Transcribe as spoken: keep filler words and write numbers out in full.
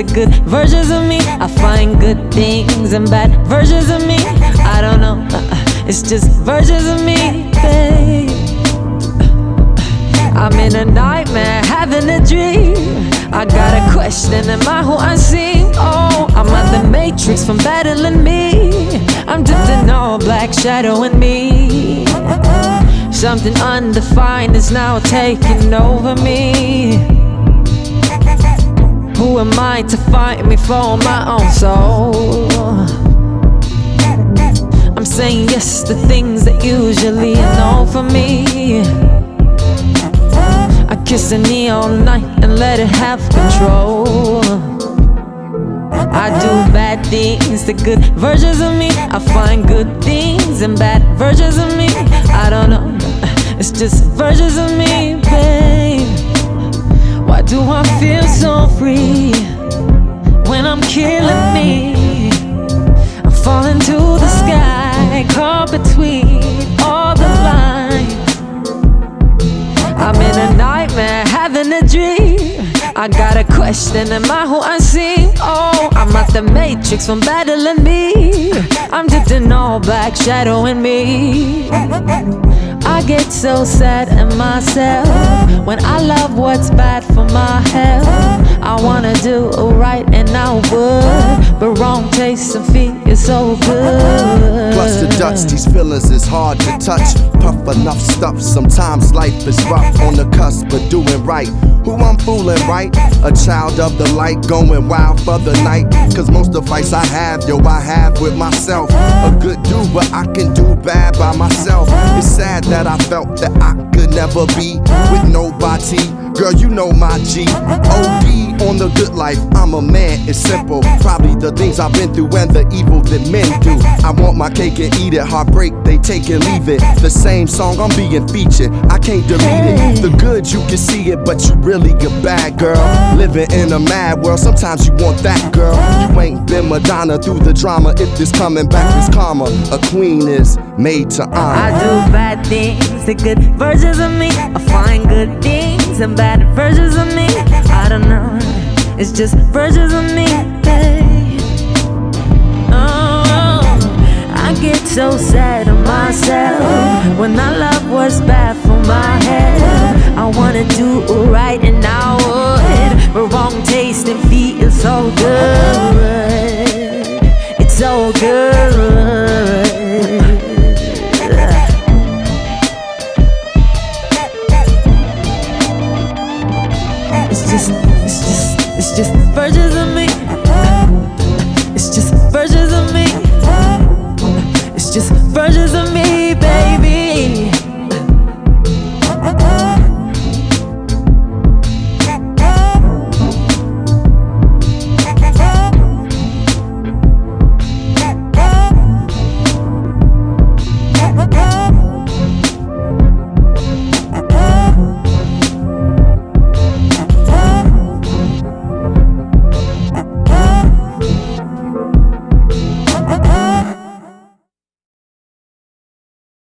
of good versions of me. I find good things and bad versions of me. I don't know, uh, it's just versions of me, babe. I'm in a nightmare, having a dream. I got a question, am I who I seem? Oh, I'm at the matrix from battling me. I'm dipped in all black, shadowing me. Something undefined is now taking over me. Who am I to fight me for my own soul? I'm saying yes to things that usually are no for me. I kiss a knee all night and let it have control. I do bad things to good versions of me. I find good things and bad versions of me. I don't know, it's just versions of me, babe. Why do I feel so free when I'm killing me? I'm falling to the sky, caught between all the lines. I'm in a nightmare, having a dream. I got a question, am I who I seem? Oh, I'm at the matrix from battling me. I'm dipped in all black, shadowing me. I get so sad in myself when I love what's bad for my health. I wanna do right and I would, but wrong taste and feel so good. Plus the dust, these feelings is hard to touch. Puff enough stuff, sometimes life is rough. On the cusp of doing right, who I'm fooling, right? A child of the light, going wild for the night. Cause most of the fights I have, yo, I have with myself. A good dude, but I can do bad by myself. It's sad that I felt that I could never be with nobody. Girl, you know my G. O D on the good life, I'm a man, it's simple. Probably the things I've been through and the evil that men do. I want my cake and eat it, heartbreak, they take and leave it. The same song, I'm being featured, I can't delete it. The good, you can see it, but you really get bad, girl. Living in a mad world, sometimes you want that, girl. You ain't been Madonna through the drama. If this coming back is karma, a queen is made to honor. I do bad things to good versions of me. I find good things and bad versions of me. I don't know, it's just versions of me, babe. Oh, I get so sad of myself when I love what's bad for my head. I wanna do right and I would, but wrong taste and feel so good. It's so good. It's just, it's just, it's just versions of me. It's just versions of me. It's just versions of me.